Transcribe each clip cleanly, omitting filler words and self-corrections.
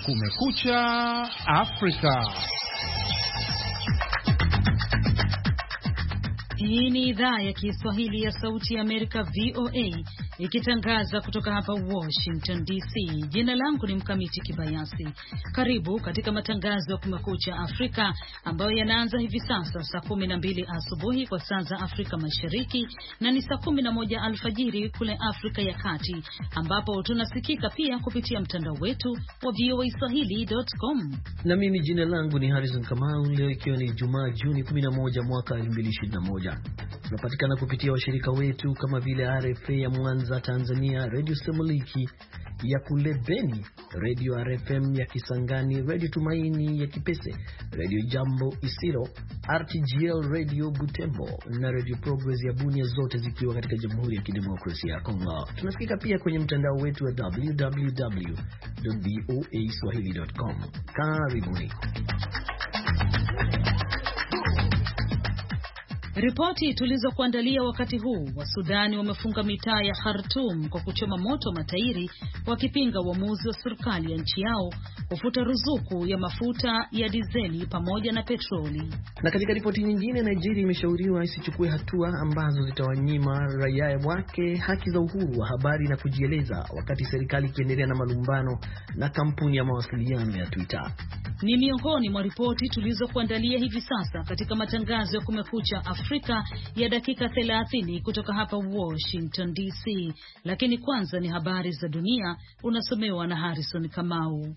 Kumekucha Afrika. Hii ni idhaa ya Kiswahili ya Sauti ya Amerika VOA ikitangaza kutoka hapa Washington DC. Jina langu ni Mkamiti Kibayasi. Karibu katika matangazo ya Kumekucha Afrika ambayo yanaanza hivi sasa saa 12 asubuhi kwa saa za Afrika Mashariki na ni saa 11 alfajiri kule Afrika ya Kati, ambapo tunasikika pia kupitia mtandao wetu wa voaswahili.com. Na mimi jina langu ni Harrison Kamau. Leo ikiwa ni Jumaa Juni 11 mwaka 2021. Tunapatikana kupitia washirika wetu kama vile RFA ya Mwanza Tanzania, Radio Semuliki ya kule Beni, Radio RFM ya Kisangani, Radio Tumaini ya Kipese, Radio Jambo Isiro, RTGL Radio Butembo na Radio Progress ya Bunia, zote zikiwa katika Jamhuri ya Kidemokrasia ya Kongo. Tunasikika pia kwenye mtandao wetu wa www.voaswahili.com. Karibuni. Ripoti tulizokuandalia wakati huu: wa Sudani wamefunga mitaa ya Khartoum kwa kuchoma moto matairi wakipinga uamuzi wa serikali ya nchi yao kufuta ruzuku ya mafuta ya dizeli pamoja na petroli. Na katika ripoti nyingine, Nigeria imeshauriwa isichukue hatua ambazo zitawanyima raia wake haki za uhuru wa habari na kujieleza, wakati serikali ikiendelea na malumbano na kampuni ya mawasiliano ya Twitter. Ni miongoni mwa ripoti tulizokuandalia hivi sasa katika matangazo ya Kumekucha Afrika ya dakika 30 kutoka hapa Washington DC. Lakini kwanza ni habari za dunia, unasomewa na Harrison Kamau.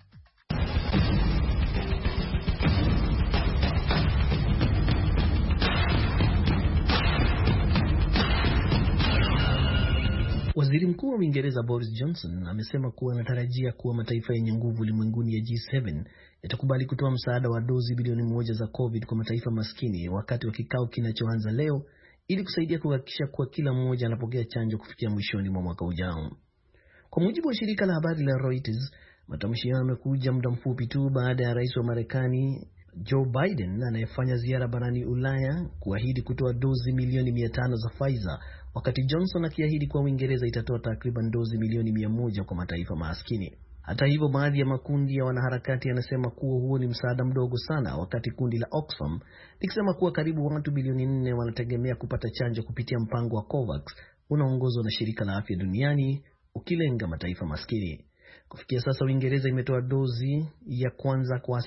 Waziri Mkuu wa Uingereza Boris Johnson amesema kuwa anatarajia kuwa mataifa yenye nguvu ulimwenguni ya G7 yatakubali kutoa msaada wa dozi bilioni 1 za COVID kwa mataifa maskini wakati wa kikao kinachoanza leo, ili kusaidia kuhakikisha kuwa kila mmoja anapokea chanjo kufikia mwishoni mwa mwaka ujao. Kwa mujibu wa shirika la habari la Reuters, matamshi hayo yamekuja muda mfupi tu baada ya rais wa Marekani Joe Biden anayefanya ziara barani Ulaya kuahidi kutoa dozi milioni 500 za Pfizer, wakati Johnson akiahidi kwa Uingereza itatoa takriban dozi milioni 100 kwa mataifa maskini. Hata hivyo, baadhi ya makundi ya wanaharakati yanasema kuwa huo ni msaada mdogo sana, wakati kundi la Oxfam likisema kuwa karibu watu bilioni 4 wanategemea kupata chanjo kupitia mpango wa COVAX unaoongozwa na shirika la afya duniani, ukilenga mataifa maskini. Kufikia sasa, Uingereza imetoa dozi ya kwanza kwa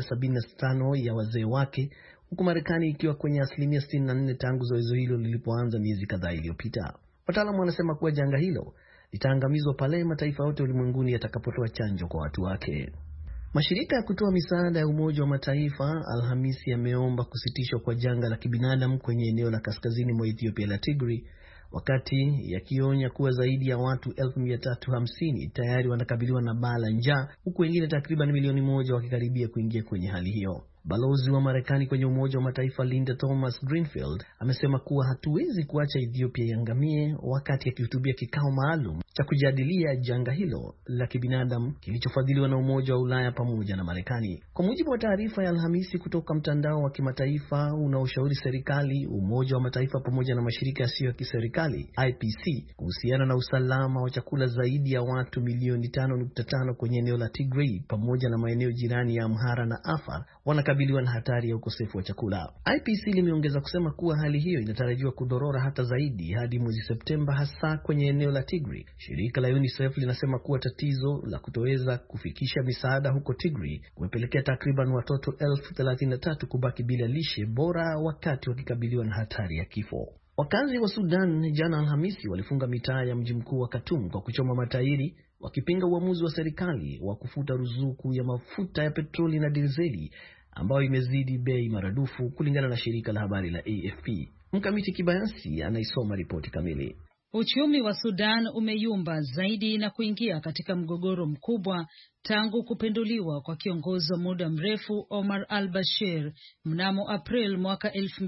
75% ya wazee wake, huku Marekani ikiwa kwenye 64% tangu zoezi hilo lilipoanza miezi kadhaa iliyopita. Wataalamu wanasema kuwa janga hilo litaangamizwa pale mataifa yote ulimwenguni yatakapotoa chanjo kwa watu wake. Mashirika ya kutoa misaada ya Umoja wa Mataifa Alhamisi yameomba kusitishwa kwa janga la kibinadamu kwenye eneo la kaskazini mwa Ethiopia la Tigray, wakati yakionya kuwa zaidi ya watu 350,000 tayari wanakabiliwa na baa la njaa, huku wengine takriban milioni 1 wakikaribia kuingia kwenye hali hiyo. Balozi wa Marekani kwenye Umoja wa Mataifa Linda Thomas Greenfield amesema kuwa hatuwezi kuacha Ethiopia iangamie, wakati akihutubia kikao maalum cha kujadilia janga hilo la kibinadamu kilichofadhiliwa na Umoja wa Ulaya pamoja na Marekani. Kwa mujibu wa taarifa ya Alhamisi kutoka mtandao wa kimataifa unaoshauri serikali, Umoja wa Mataifa pamoja na mashirika yasiyo ya kiserikali IPC kuhusiana na usalama wa chakula, zaidi ya watu milioni 5.5 kwenye eneo la Tigray pamoja na maeneo jirani ya Amhara na Afar wanakabiliwa na hatari ya ukosefu wa chakula. IPC limeongeza kusema kuwa hali hiyo inatarajiwa kudorora hata zaidi hadi mwezi Septemba, hasa kwenye eneo la Tigray. Shirika la UNICEF linasema kuwa tatizo la kutoweza kufikisha misaada huko Tigray kumepelekea takriban watoto 33,000 kubaki bila lishe bora wakati wakikabiliwa na hatari ya kifo. Wakazi wa Sudan jana Alhamisi walifunga mitaa ya mji mkuu wa Khartoum kwa kuchoma matairi, wakipinga uamuzi wa serikali wa kufuta ruzuku ya mafuta ya petroli na dizeli ambayo imezidi bei maradufu, kulingana na shirika la habari la AFP. Mkamiti Kibayasi anaisoma ripoti kamili. Uchumi wa Sudan umeyumba zaidi na kuingia katika mgogoro mkubwa tangu kupinduliwa kwa kiongozi wa muda mrefu Omar al-Bashir mnamo April mwaka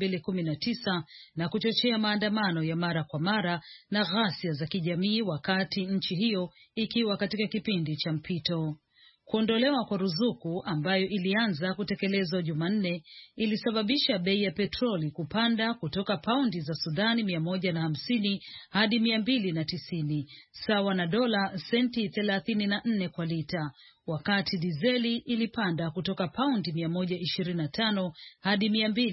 2019 na kuchochea maandamano ya mara kwa mara na ghasia za kijamii, wakati nchi hiyo ikiwa katika kipindi cha mpito. Kuondolewa kwa ruzuku ambayo ilianza kutekelezwa Jumanne ilisababisha bei ya petroli kupanda kutoka paundi za Sudani 150 hadi 290, sawa na dola senti 34 kwa lita, wakati dizeli ilipanda kutoka paundi 125 hadi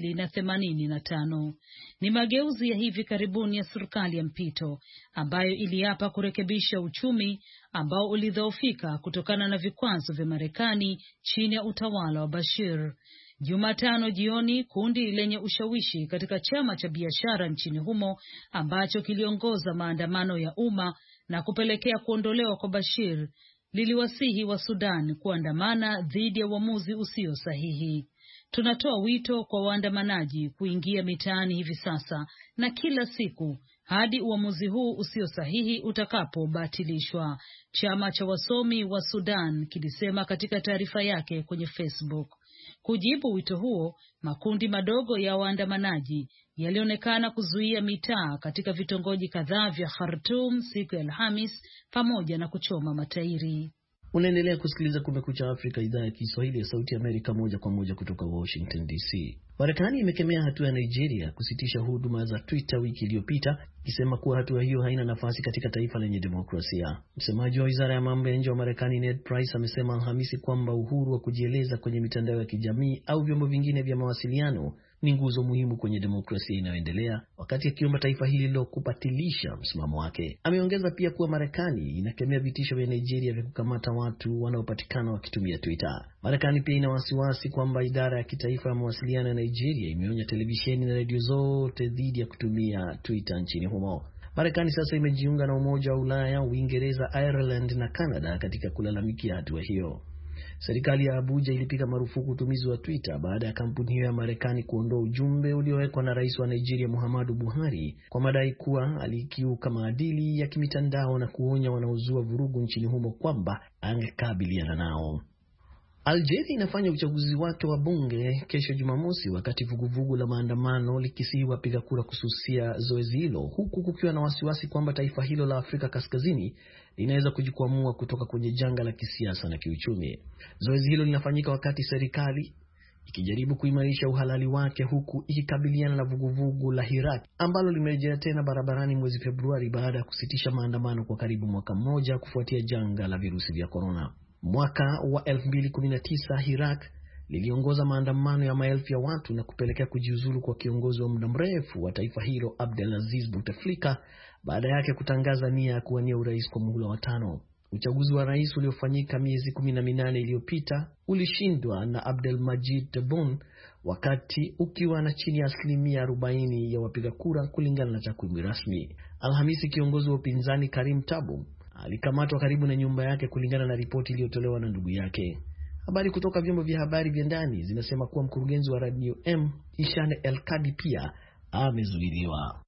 285. Ni mageuzi ya hivi karibuni ya serikali ya mpito ambayo iliapa kurekebisha uchumi ambao ulidhoofika kutokana na vikwazo vya Marekani chini ya utawala wa Bashir. Jumatano jioni, kundi lenye ushawishi katika chama cha biashara nchini humo ambacho kiliongoza maandamano ya umma na kupelekea kuondolewa kwa Bashir liliwasihi wa Sudan kuandamana dhidi ya uamuzi usio sahihi. Tunatoa wito kwa waandamanaji kuingia mitaani hivi sasa na kila siku hadi uamuzi huu usio sahihi utakapobatilishwa, chama cha wasomi wa Sudan kilisema katika taarifa yake kwenye Facebook. Kujibu wito huo, makundi madogo ya waandamanaji yalionekana kuzuia mitaa katika vitongoji kadhaa vya Khartoum siku ya Alhamis pamoja na kuchoma matairi. Unaendelea kusikiliza Kumekucha Afrika, idhaa ya Kiswahili ya Sauti ya Amerika, moja kwa moja kutoka Washington DC. Marekani imekemea hatua ya Nigeria kusitisha huduma za Twitter wiki iliyopita, ikisema kuwa hatua hiyo haina nafasi katika taifa lenye demokrasia. Msemaji wa Wizara ya Mambo ya Nje wa Marekani Ned Price amesema Alhamisi kwamba uhuru wa kujieleza kwenye mitandao ya kijamii au vyombo vingine vya mawasiliano ni nguzo muhimu kwenye demokrasia inayoendelea, wakati akiomba taifa hilo kupatilisha msimamo wake. Ameongeza pia kuwa Marekani inakemea vitisho vya Nigeria vya kukamata watu wanaopatikana wakitumia Twitter. Marekani pia ina wasiwasi kwamba idara ya kitaifa ya mawasiliano ya Nigeria imeonya televisheni na redio zote dhidi ya kutumia Twitter nchini humo. Marekani sasa imejiunga na Umoja wa Ulaya, Uingereza, Ireland na Canada katika kulalamikia hatua hiyo. Serikali ya Abuja ilipiga marufuku utumizi wa Twitter baada ya kampuni hiyo ya Marekani kuondoa ujumbe uliowekwa na Rais wa Nigeria Muhammadu Buhari kwa madai kuwa alikiuka maadili ya kimitandao na kuonya wanaozua vurugu nchini humo kwamba angekabiliana nao. Algeria inafanya uchaguzi wake wa bunge kesho Jumamosi, wakati vuguvugu la maandamano likisihi wapiga kura kususia zoezi hilo, huku kukiwa na wasiwasi kwamba taifa hilo la Afrika Kaskazini linaweza kujikwamua kutoka kwenye janga la kisiasa na kiuchumi. Zoezi hilo linafanyika wakati serikali ikijaribu kuimarisha uhalali wake, huku ikikabiliana na vuguvugu la Hirak ambalo limerejea tena barabarani mwezi Februari baada ya kusitisha maandamano kwa karibu mwaka mmoja kufuatia janga la virusi vya korona. Mwaka wa 2019 Hirak liliongoza maandamano ya maelfu ya watu na kupelekea kujiuzulu kwa kiongozi wa muda mrefu wa taifa hilo Abdelaziz Bouteflika baada yake kutangaza nia ya kuwania urais kwa muhula wa 5. Uchaguzi wa rais uliofanyika miezi 18 iliyopita ulishindwa na Abdelmajid Tebboune, wakati ukiwa na chini ya 40% ya wapiga kura kulingana na takwimu rasmi. Alhamisi, kiongozi wa upinzani Karim Tabu alikamatwa karibu na nyumba yake kulingana na ripoti iliyotolewa na ndugu yake. Habari kutoka vyombo vya habari vya ndani zinasema kuwa mkurugenzi wa Radio M Ishane El-Kadi pia amezuiliwa.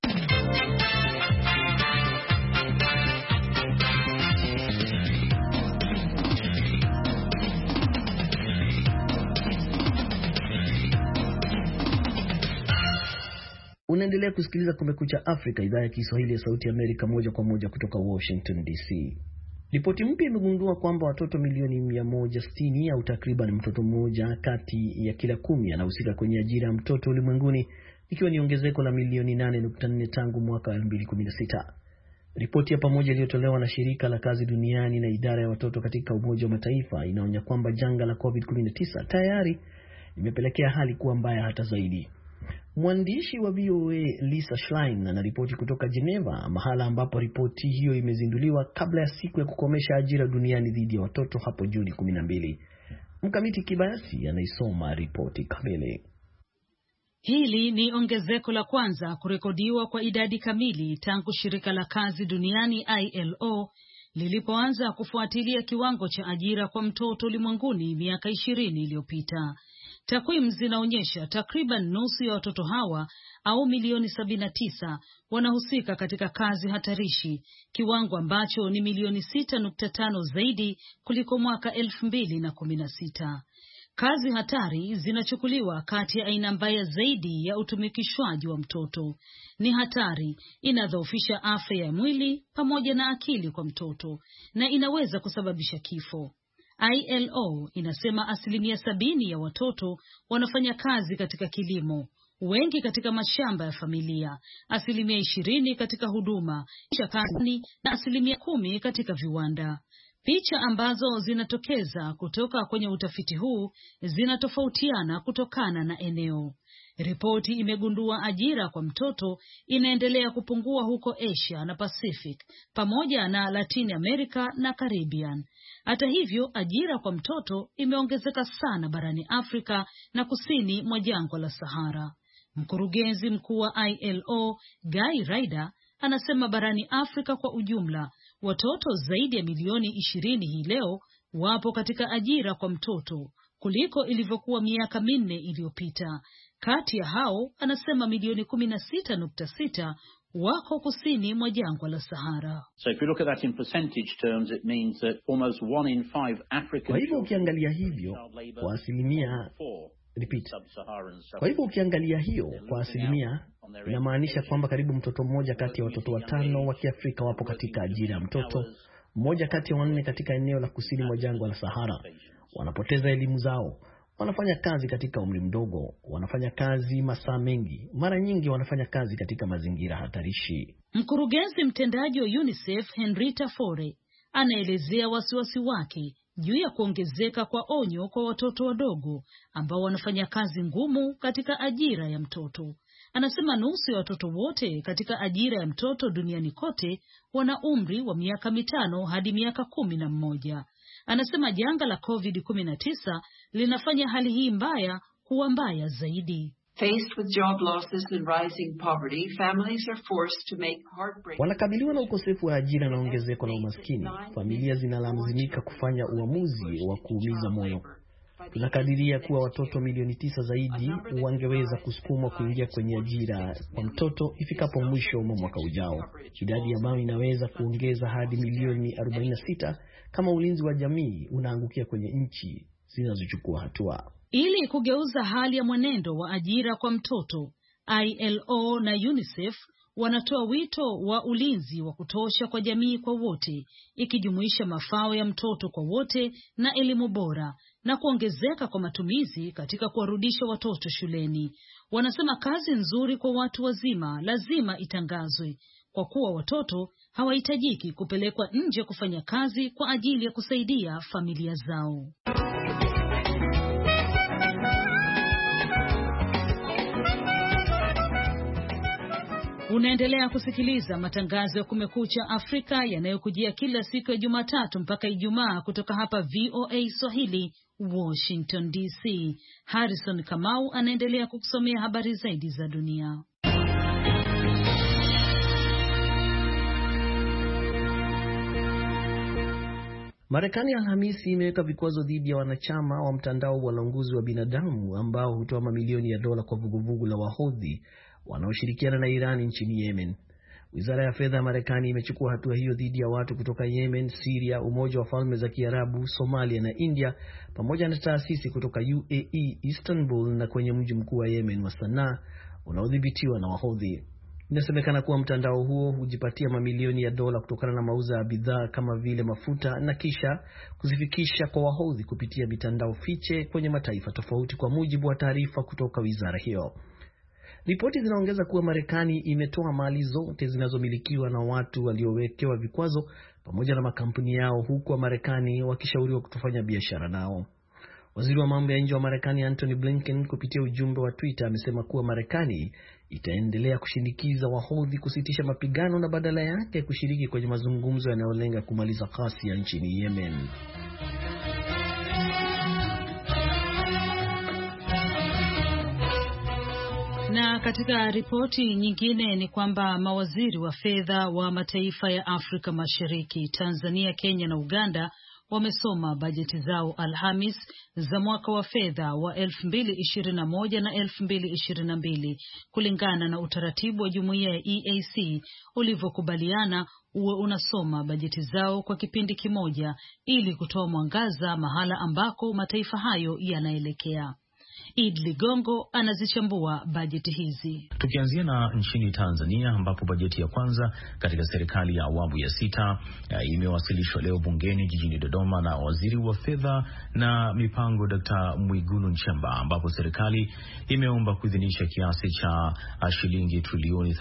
Unaendelea kusikiliza Kumekucha Afrika, idhaa ya Kiswahili ya Sauti ya Amerika, moja kwa moja kutoka Washington DC. Ripoti mpya imegundua kwamba watoto milioni 160 au takriban mtoto mmoja kati ya kila 10 anahusika kwenye ajira ya mtoto ulimwenguni, ikiwa ni ongezeko la milioni 8.4 tangu mwaka 2016. Ripoti ya pamoja iliyotolewa na Shirika la Kazi Duniani na idara ya watoto katika Umoja wa Mataifa inaonya kwamba janga la COVID-19 tayari limepelekea hali kuwa mbaya hata zaidi. Mwandishi wa VOA Lisa Schlein anaripoti kutoka Geneva, mahala ambapo ripoti hiyo imezinduliwa kabla ya siku ya kukomesha ajira duniani dhidi ya watoto hapo Juni 12. Mkamiti Kibayasi anaisoma ripoti kamili. Hili ni ongezeko la kwanza kurekodiwa kwa idadi kamili tangu Shirika la Kazi Duniani ILO lilipoanza kufuatilia kiwango cha ajira kwa mtoto ulimwenguni miaka 20 iliyopita. Takwimu zinaonyesha takriban nusu ya watoto hawa au milioni 79 wanahusika katika kazi hatarishi, kiwango ambacho ni milioni 6.5 zaidi kuliko mwaka 2016. Kazi hatari zinachukuliwa kati ya aina mbaya zaidi ya utumikishwaji wa mtoto. Ni hatari, inadhoofisha afya ya mwili pamoja na akili kwa mtoto na inaweza kusababisha kifo. ILO inasema 70% ya watoto wanafanya kazi katika kilimo, wengi katika mashamba ya familia, 20% katika huduma, kazi na 10% katika viwanda. Picha ambazo zinatokeza kutoka kwenye utafiti huu zinatofautiana kutokana na eneo. Ripoti imegundua ajira kwa mtoto inaendelea kupungua huko Asia na Pacific pamoja na Latin America na Caribbean. Hata hivyo, ajira kwa mtoto imeongezeka sana barani Afrika na kusini mwa jangwa la Sahara. Mkurugenzi mkuu wa ILO, Guy Ryder, anasema barani Afrika kwa ujumla, watoto zaidi ya milioni 20 hii leo wapo katika ajira kwa mtoto kuliko ilivyokuwa miaka 4 iliyopita. Kati ya hao, anasema milioni 16.6 wako kusini mwa jangwa la Sahara. So if you look at that in percentage terms, it means that almost 1 in 5 African. Kwa hivyo ukiangalia hivyo kwa asilimia inamaanisha kwamba karibu mtoto mmoja kati ya watoto 5 wa Kiafrika wapo katika ajira ya mtoto, mmoja kati ya 4 katika eneo la kusini mwa jangwa la Sahara. Wanapoteza elimu zao, wanafanya kazi katika umri mdogo, wanafanya kazi masaa mengi, mara nyingi wanafanya kazi katika mazingira hatarishi. Mkurugenzi mtendaji wa UNICEF Henrietta Fore anaelezea wasiwasi wake juu ya kuongezeka kwa onyo kwa watoto wadogo ambao wanafanya kazi ngumu katika ajira ya mtoto. Anasema nusu ya watoto wote katika ajira ya mtoto duniani kote wana umri wa miaka 5 hadi miaka 11. Anasema janga la COVID-19 linafanya hali hii mbaya kuwa mbaya zaidi. Faced with job losses and rising poverty, families are forced to make heartbreaking. Wanakabiliwa na ukosefu wa ajira na ongezeko la umaskini. Familia zinalazimika kufanya uamuzi wa kuumiza moyo. Tunakadiria kuwa watoto milioni 9 zaidi wangeweza kusukumwa kuingia kwenye ajira kwa mtoto ifikapo mwisho wa mwaka ujao, idadi ambayo inaweza kuongeza hadi milioni 46 kama ulinzi wa jamii unaangukia kwenye nchi zinazochukua hatua. Ili kugeuza hali ya mwenendo wa ajira kwa mtoto, ILO na UNICEF wanatoa wito wa ulinzi wa kutosha kwa jamii kwa wote, ikijumuisha mafao ya mtoto kwa wote na elimu bora na kuongezeka kwa matumizi katika kuwarudisha watoto shuleni. Wanasema kazi nzuri kwa watu wazima lazima itangazwe, kwa kuwa watoto hawahitajiki kupelekwa nje kufanya kazi kwa ajili ya kusaidia familia zao. Unaendelea kusikiliza matangazo ya Kumekucha Afrika yanayokujia kila siku ya Jumatatu mpaka Ijumaa kutoka hapa VOA Swahili, Washington DC. Harrison Kamau anaendelea kukusomea habari zaidi za dunia. Marekani Alhamisi imeweka vikwazo dhidi ya wanachama wa mtandao wa ulanguzi wa binadamu ambao hutoa mamilioni ya dola kwa vuguvugu la Wahodhi wanaoshirikiana na Iran nchini Yemen. Wizara ya fedha ya Marekani imechukua hatua hiyo dhidi ya watu kutoka Yemen, Syria, Umoja wa Falme za Kiarabu, Somalia na India, pamoja na taasisi kutoka UAE, Istanbul na kwenye mji mkuu wa Yemen wa Sanaa unaodhibitiwa na Wahodhi. Inasemekana kuwa mtandao huo hujipatia mamilioni ya dola kutokana na mauzo ya bidhaa kama vile mafuta na kisha kuzifikisha kwa Wahodhi kupitia mitandao fiche kwenye mataifa tofauti, kwa mujibu wa taarifa kutoka wizara hiyo. Ripoti zinaongeza kuwa Marekani imetoa mali zote zinazomilikiwa na watu waliowekewa vikwazo pamoja na makampuni yao, huku wa Marekani wakishauriwa kutofanya biashara nao. Waziri wa mambo ya nje wa Marekani Antony Blinken kupitia ujumbe wa Twitter amesema kuwa Marekani itaendelea kushinikiza Wahodhi kusitisha mapigano na badala yake kushiriki kwenye mazungumzo yanayolenga kumaliza ghasia nchini Yemen. Na katika ripoti nyingine ni kwamba mawaziri wa fedha wa mataifa ya Afrika Mashariki, Tanzania, Kenya na Uganda wamesoma bajeti zao Alhamis za mwaka wa fedha wa 2021 na 2022 kulingana na utaratibu wa jumuiya ya EAC ulivyokubaliana uwe unasoma bajeti zao kwa kipindi kimoja ili kutoa mwangaza mahala ambako mataifa hayo yanaelekea. Id Ligongo anazichambua bajeti hizi. Tukianzia na nchini Tanzania ambapo bajeti ya kwanza katika serikali ya awamu ya 6 imewasilishwa leo bungeni jijini Dodoma na Waziri wa Fedha na Mipango Dr. Mwigulu Nchemba, ambapo serikali imeomba kuidhinisha kiasi cha shilingi trilioni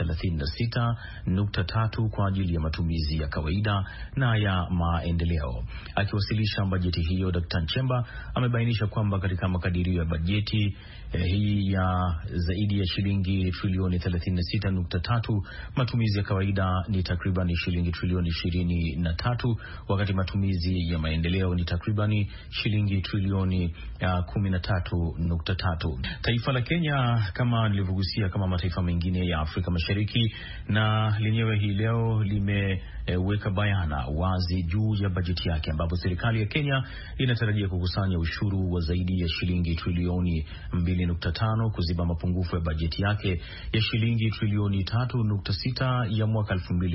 36.3 kwa ajili ya matumizi ya kawaida na ya maendeleo. Akiwasilisha bajeti hiyo, Dr. Nchemba amebainisha kwamba katika makadirio ya bajeti hii ya zaidi ya shilingi trilioni 36.3, matumizi ya kawaida ni takriban shilingi trilioni 23, wakati matumizi ya maendeleo ni takriban shilingi trilioni 13.3. Taifa la Kenya, kama nilivyogusia, kama mataifa mengine ya Afrika Mashariki, na lenyewe hii leo limeweka bayana wazi juu ya bajeti yake, ambapo serikali ya Kenya inatarajia kukusanya ushuru wa zaidi ya shilingi trilioni 2.5 kuziba mapungufu ya bajeti yake ya shilingi trilioni 3.6 ya mwaka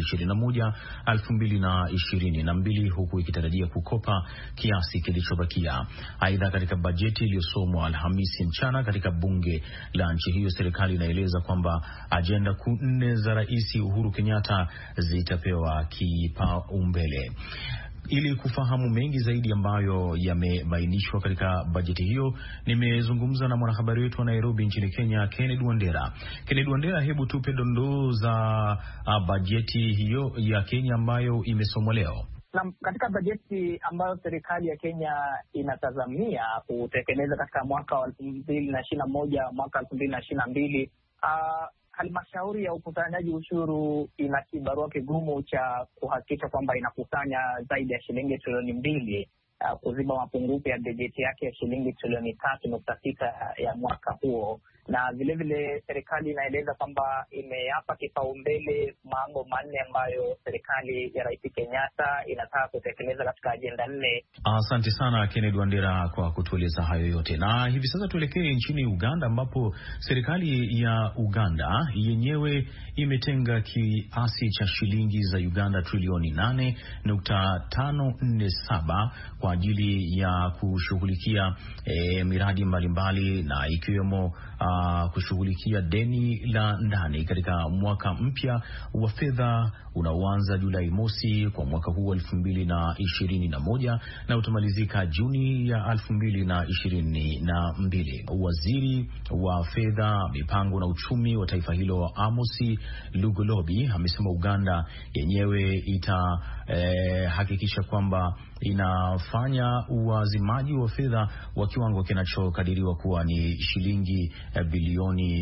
2021-2022, huku ikitarajia kukopa kiasi kilichobakia. Aidha, katika bajeti iliyosomwa Alhamisi mchana katika bunge la nchi hiyo, serikali inaeleza kwamba ajenda 4 za Rais Uhuru Kenyatta zitapewa kipaumbele. Ili kufahamu mengi zaidi ambayo yamebainishwa katika bajeti hiyo, nimezungumza na mwanahabari wetu wa Nairobi nchini Kenya, Kennedy Wandera. Kennedy Wandera, hebu tupe dondoo za bajeti hiyo ya Kenya ambayo imesomwa leo. Na katika bajeti ambayo serikali ya Kenya inatazamia kutekeleza katika mwaka wa 2021 mwaka 2022, halmashauri ya ukusanyaji ushuru ina kibarua kigumu cha kuhakikisha kwamba inakusanya zaidi ya shilingi trilioni 2 kuziba mapungufu ya bajeti yake ya shilingi trilioni 3.6 ya mwaka huo. Na vile serikali inaeleza kwamba imeyapa kipaumbele mambo 4 ambayo serikali ya Rais Kenyatta inataka kutekeleza katika ajenda 4. Asante sana Kennedy Wandera kwa kutueleza hayo yote. Na hivi sasa tuelekee nchini Uganda, ambapo serikali ya Uganda yenyewe imetenga kiasi cha shilingi za Uganda trilioni 8.547 kwa ajili ya kushughulikia miradi mbalimbali, na ikiwemo kushughulikia deni la ndani katika mwaka mpya wa fedha unaoanza Julai mosi kwa mwaka huu 2021 na utamalizika Juni ya 2022. Waziri wa Fedha, Mipango na Uchumi wa taifa hilo, Amosi Lugolobi, amesema Uganda yenyewe itahakikisha kwamba inafanya uwazimaji wa fedha wa kiwango kinachokadiriwa kuwa ni shilingi bilioni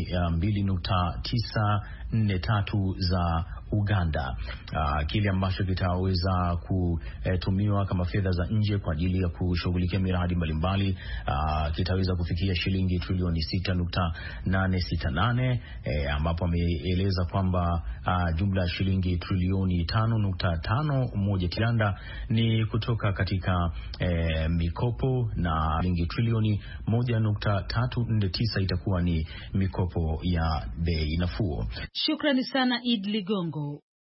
2.943 za Uganda, kile ambacho kitaweza kutumiwa kama fedha za nje kwa ajili ya kushughulikia miradi mbalimbali, kitaweza kufikia shilingi trilioni 6.868, ambapo ameeleza kwamba jumla ya shilingi trilioni 5.51 Uganda ni kutoka katika mikopo, na shilingi trilioni 1.349 itakuwa ni mikopo ya bei nafuu. Shukrani sana Id Ligongo.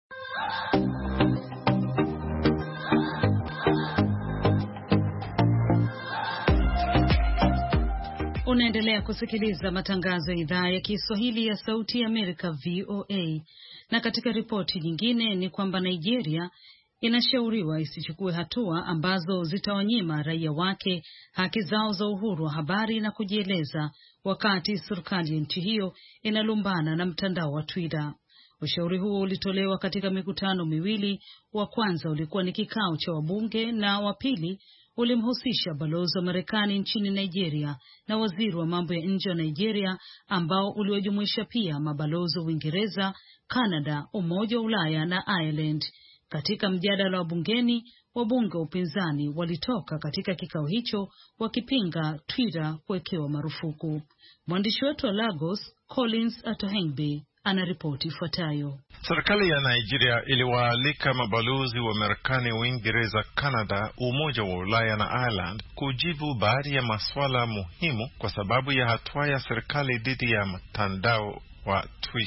Unaendelea kusikiliza matangazo ya idhaa ya Kiswahili ya Sauti ya Amerika, VOA. Na katika ripoti nyingine ni kwamba Nigeria inashauriwa isichukue hatua ambazo zitawanyima raia wake haki zao za uhuru wa habari na kujieleza, wakati serikali ya nchi hiyo inalumbana na mtandao wa Twitter. Ushauri huo ulitolewa katika mikutano miwili. Wa kwanza ulikuwa ni kikao cha wabunge na wa pili ulimhusisha balozi wa Marekani nchini Nigeria na waziri wa mambo ya nje wa Nigeria, ambao uliwajumuisha pia mabalozi wa Uingereza, Canada, Umoja wa Ulaya na Ireland. Katika mjadala wa bungeni, wabunge wa upinzani walitoka katika kikao hicho wakipinga Twitter kuwekewa marufuku. Mwandishi wetu wa Lagos, Collins Atohengbe, anaripoti ifuatayo. Serikali ya Nigeria iliwaalika mabalozi wa Marekani, Uingereza, Canada, Umoja wa Ulaya na Ireland kujibu baadhi ya masuala muhimu kwa sababu ya hatua ya serikali dhidi ya mtandao wa Twitter.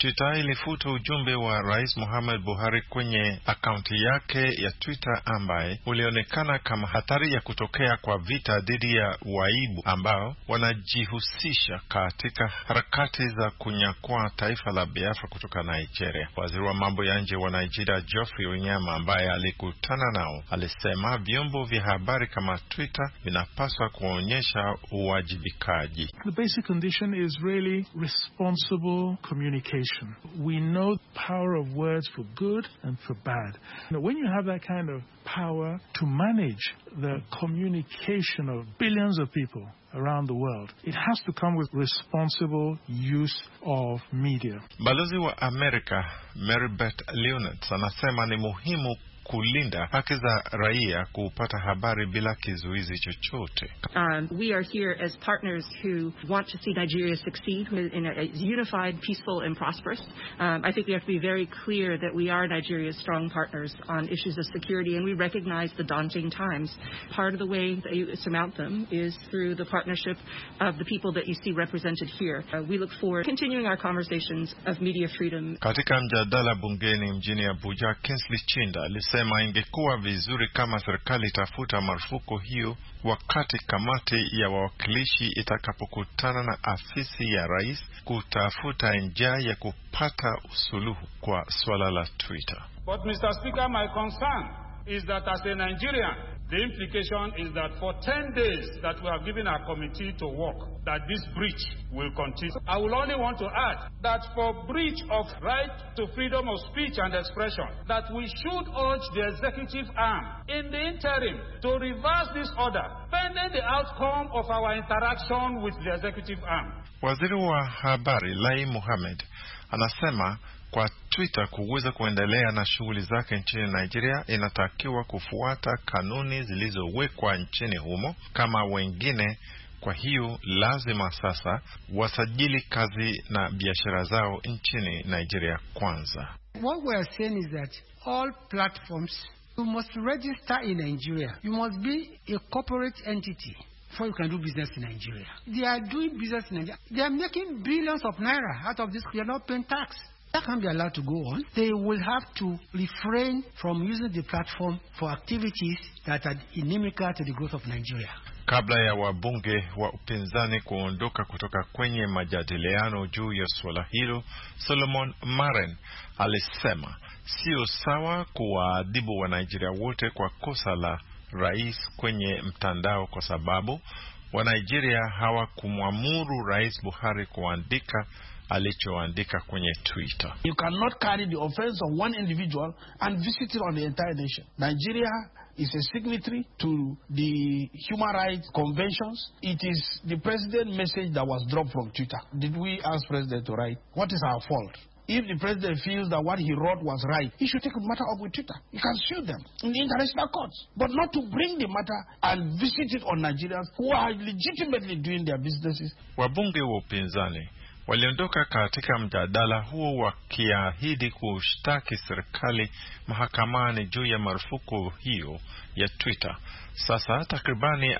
Twitter ilifuta ujumbe wa Rais Muhammad Buhari kwenye akaunti yake ya Twitter ambaye ulionekana kama hatari ya kutokea kwa vita dhidi ya waibu ambao wanajihusisha katika harakati za kunyakua taifa la Biafra kutoka Nigeria. Waziri wa mambo ya nje wa Nigeria Geoffrey Onyema ambaye alikutana nao alisema vyombo vya habari kama Twitter vinapaswa kuonyesha uwajibikaji. The basic condition is really responsible communication. We know the power of words for good and for bad. When you have that kind of power to manage the communication of billions of people around the world, it has to come with responsible use of media. Balozi wa Amerika Marybeth Leonard anasema ni muhimu kulinda haki za raia kupata habari bila kizuizi chochote. We are here as partners who want to see Nigeria succeed in a unified, peaceful and prosperous. I think we have to be very clear that we are Nigeria's strong partners on issues of security, and we recognize the daunting times. Part of the way that you surmount them is through the partnership of the people that you see represented here. We look forward to continuing our conversations of media freedom. Katika mjadala bungeni mjini Abuja, Kingsley Chinda alisema ingekuwa vizuri kama serikali itafuta marufuku hiyo wakati kamati ya wawakilishi itakapokutana na afisi ya rais kutafuta njia ya kupata usuluhu kwa swala la Twitter. But Mr. Speaker, my concern is that as a Nigerian, the implication is that for 10 days that we have given our committee to work, that this breach will continue. I will only want to add that for breach of right to freedom of speech and expression, that we should urge the executive arm in the interim to reverse this order, pending the outcome of our interaction with the executive arm. Waziri wa habari Lai Mohammed anasema kwa Twitter kuweza kuendelea na shughuli zake nchini Nigeria inatakiwa kufuata kanuni zilizowekwa nchini humo kama wengine. Kwa hiyo lazima sasa wasajili kazi na biashara zao nchini Nigeria kwanza. What we are saying is that all platforms, you must register in Nigeria. You must be a corporate entity before you can do business in Nigeria. They are doing business in Nigeria. They are making billions of naira out of this. They are not paying tax. That can't be allowed to go on. They will have to refrain from using the platform for activities that are inimical to the growth of Nigeria. Kabla ya wabunge wa upinzani kuondoka kutoka kwenye majadiliano juu ya swala hilo, Solomon Maren alisema sio sawa kuwaadhibu wa Nigeria wote kwa kosa la rais kwenye mtandao kwa sababu wa Nigeria hawakumwamuru Rais Buhari kuandika alichoandika kwenye Twitter. You cannot carry the offense of one individual and visit it on the entire nation. Nigeria is a signatory to the human rights conventions. It is the president's message that was dropped from Twitter. Did we ask president to write? What is our fault? If the president feels that what he wrote was right, he should take the matter up with Twitter. He can sue them in the international courts, but not to bring the matter and visit it on Nigerians who are legitimately doing their businesses. Wabunge wa upinzani waliondoka katika mjadala huo wakiahidi kushtaki serikali mahakamani juu ya marufuku hiyo ya Twitter. Sasa takribani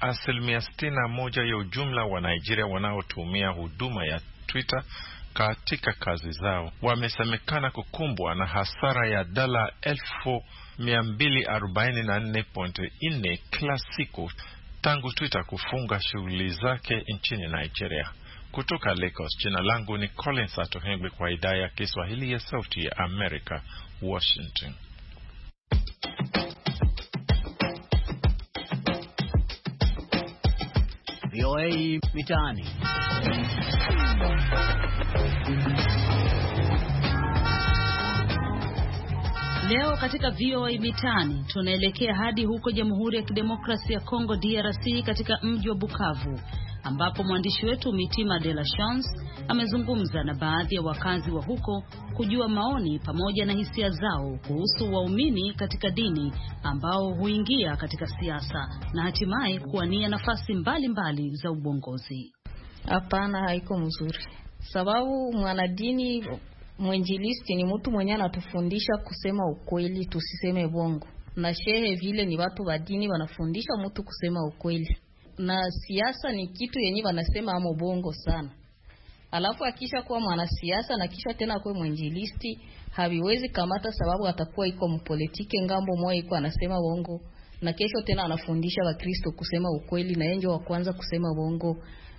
61% ya ujumla wa Nigeria wanaotumia huduma ya Twitter katika kazi zao wamesemekana kukumbwa na hasara ya dola 244.4 kila siku tangu Twitter kufunga shughuli zake nchini Nigeria. Kutoka Lagos, jina langu ni Collins Atohengwe kwa idhaa ya Kiswahili ya Sauti ya Amerika, Washington. VOA Mitaani. Leo katika VOA Mitaani tunaelekea hadi huko Jamhuri ya Kidemokrasia ya Kongo DRC katika mji wa Bukavu ambapo mwandishi wetu Mitima de la Chance amezungumza na baadhi ya wakazi wa huko kujua maoni pamoja na hisia zao kuhusu waumini katika dini ambao huingia katika siasa na hatimaye kuwania nafasi mbalimbali za uongozi. Hapana, haiko mzuri. Sababu mwanadini mwenjilisti ni mtu mwenye anatufundisha kusema ukweli, tusiseme bongo. Na shehe vile ni watu wa dini wanafundisha mtu kusema ukweli. Na siasa ni kitu yenye wanasema amo bongo sana. Alafu akisha kuwa mwanasiasa na kisha tena kuwa mwinjilisti, haviwezi kamata sababu atakuwa iko mpolitike ngambo moja iko anasema uongo na kesho tena anafundisha Wakristo kusema ukweli na yeye wa kwanza kusema uongo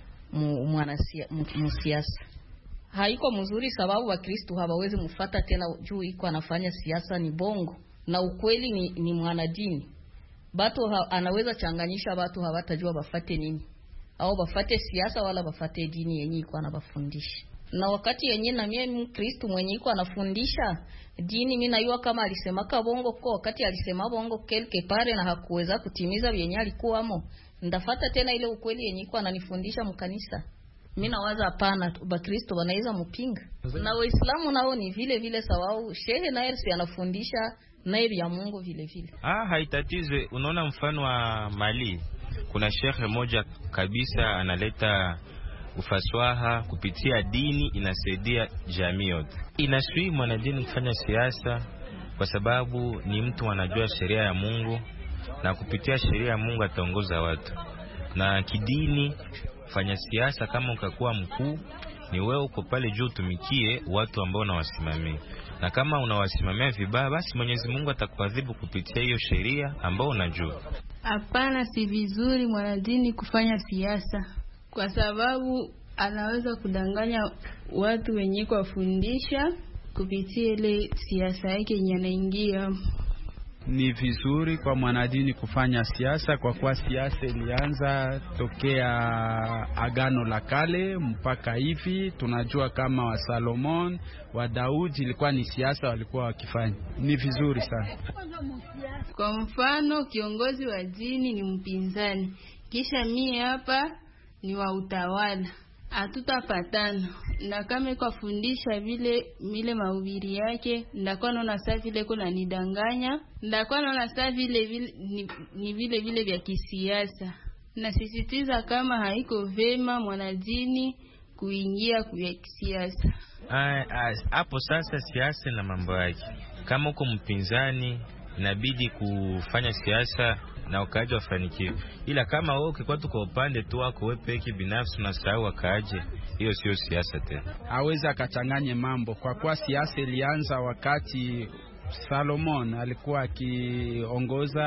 mwanasiasa. Haiko mzuri sababu Wakristo hawawezi mfuata tena juu iko anafanya siasa ni bongo na ukweli ni mwanadini. Batu anaweza changanyisha watu hawatajua bafate nini. Au bafate siasa wala bafate dini yenye iko anabafundisha. Na wakati yenye na mimi Mkristo mwenye iko anafundisha dini, mimi najua kama alisemaka bongo kwa wakati alisema bongo kelke pare na hakuweza kutimiza yenye alikuwamo, ndafuata tena ile ukweli yenye iko ananifundisha mkanisa. Mimi nawaza hapana, Bakristo wanaweza mpinga. Na Waislamu nao ni vile vile sawa, shehe na yeye anafundisha naye ya Mungu vile vile. Haitatize. Unaona mfano wa Mali, kuna shehe moja kabisa analeta ufaswaha kupitia dini, inasaidia jamii yote. Inasui mwanadini kufanya siasa kwa sababu ni mtu anajua sheria ya Mungu na kupitia sheria ya Mungu ataongoza watu. Na kidini fanya siasa kama ukakuwa mkuu, ni wewe uko pale juu tumikie watu ambao unawasimamia. Na kama unawasimamia vibaya, basi Mwenyezi Mungu atakuadhibu kupitia hiyo sheria ambao unajua. Hapana, si vizuri mwanadini kufanya siasa kwa sababu anaweza kudanganya watu wenye kuwafundisha kupitia ile siasa yake yenye anaingia. Ni vizuri kwa mwanadini kufanya siasa kwa kuwa siasa ilianza tokea Agano la Kale mpaka hivi. Tunajua kama wa Solomon, wa Daudi ilikuwa ni siasa walikuwa wakifanya. Ni vizuri sana. Kwa mfano kiongozi wa dini ni mpinzani, kisha mimi hapa ni wa utawala, hatutapatana. Na kama iko fundisha vile mahubiri yake, ndakuwa naona saa vile kuna nidanganya, ndakuwa naona saa vile ni vile vya kisiasa. Na sisitiza kama haiko vema mwanadini kuingia kwa kisiasa. Hapo sasa siasa na mambo yake. Kama uko mpinzani inabidi kufanya siasa na ukaaje wafanikiwe. Ila kama wewe ukikuwa tu kwa upande tu wako wewe peke binafsi unasahau wakaaje, hiyo sio siasa tena. Hawezi akachanganye mambo kwa kuwa siasa ilianza wakati Solomon alikuwa akiongoza,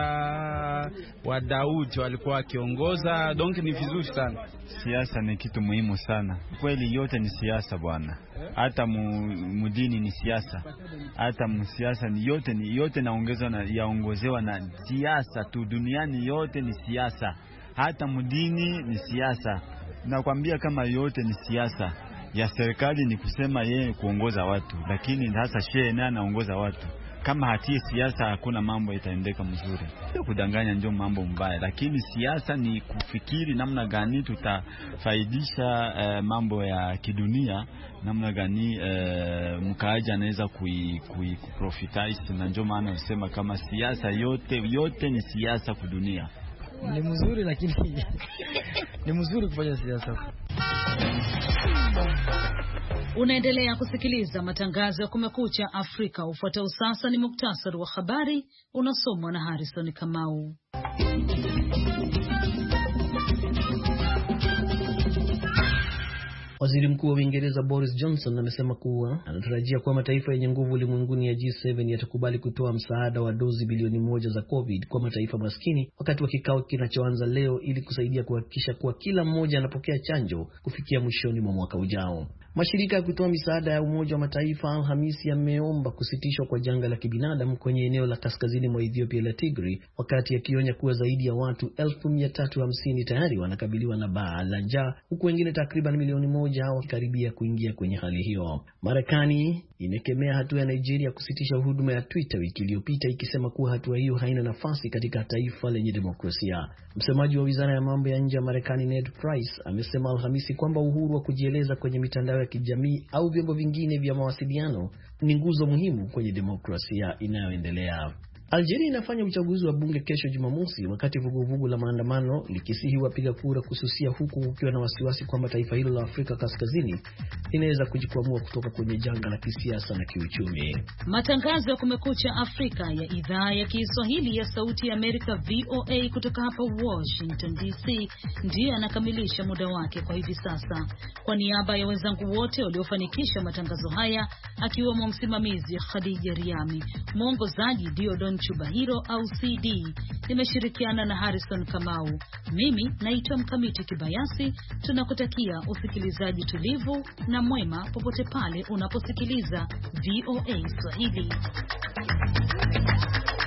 wa Daudi walikuwa akiongoza, donc ni vizuri sana. Siasa ni kitu muhimu sana. Kweli yote ni siasa bwana. Hata mudini ni siasa. Hata msiasa ni yote naongezwa na yaongozewa na siasa tu. Duniani yote ni siasa. Hata mudini ni siasa. Nakwambia kama yote ni siasa. Ya serikali ni kusema yeye kuongoza watu, lakini hasa shehe naye anaongoza watu. Kama hatie siasa hakuna mambo itaendeka mzuri. Kudanganya ndio mambo mbaya, lakini siasa ni kufikiri namna gani tutafaidisha mambo ya kidunia, namna gani mkaaji anaweza kuprofitize, na ndio maana nasema kama siasa yote ni siasa kudunia. Ni mzuri lakini ni mzuri kufanya siasa. Unaendelea kusikiliza matangazo ya Kumekucha Afrika. Ufuatao sasa ni muktasari wa habari unasomwa na Harrison Kamau. Waziri Mkuu wa Uingereza Boris Johnson amesema kuwa anatarajia kuwa mataifa yenye nguvu ulimwenguni ya G7 yatakubali kutoa msaada wa dozi bilioni 1 za COVID kwa mataifa maskini wakati wa kikao kinachoanza leo ili kusaidia kuhakikisha kuwa kila mmoja anapokea chanjo kufikia mwishoni mwa mwaka ujao. Mashirika ya kutoa misaada ya Umoja wa Mataifa Alhamisi yameomba kusitishwa kwa janga la kibinadamu kwenye eneo la kaskazini mwa Ethiopia la Tigray, wakati yakionya kuwa zaidi ya watu 1350 tayari wanakabiliwa na baa la njaa, huku wengine takriban milioni 1 wakikaribia kuingia kwenye hali hiyo. Marekani imekemea hatua ya Nigeria kusitisha huduma ya Twitter wiki iliyopita, ikisema kuwa hatua hiyo haina nafasi katika taifa lenye demokrasia. Msemaji wa Wizara ya Mambo ya Nje ya Marekani Ned Price amesema Alhamisi kwamba uhuru wa kujieleza kwenye mitandao ya kijamii au vyombo vingine vya mawasiliano ni nguzo muhimu kwenye demokrasia inayoendelea. Algeria inafanya uchaguzi wa bunge kesho Jumamosi, wakati vuguvugu la maandamano likisihi wapiga kura kususia, huku kukiwa na wasiwasi kwamba taifa hilo la Afrika Kaskazini linaweza kujikwamua kutoka kwenye janga la kisiasa na kiuchumi. Matangazo ya Kumekucha Afrika ya idhaa ya Kiswahili ya Sauti ya Amerika VOA kutoka hapa Washington DC ndiyo yanakamilisha muda wake kwa hivi sasa. Kwa niaba ya wenzangu wote waliofanikisha matangazo haya, akiwemo msimamizi Khadija Riami, mwongozaji Diodon Chubahiro au CD, nimeshirikiana na Harrison Kamau. Mimi naitwa Mkamiti Kibayasi. Tunakutakia usikilizaji tulivu na mwema popote pale unaposikiliza VOA Swahili.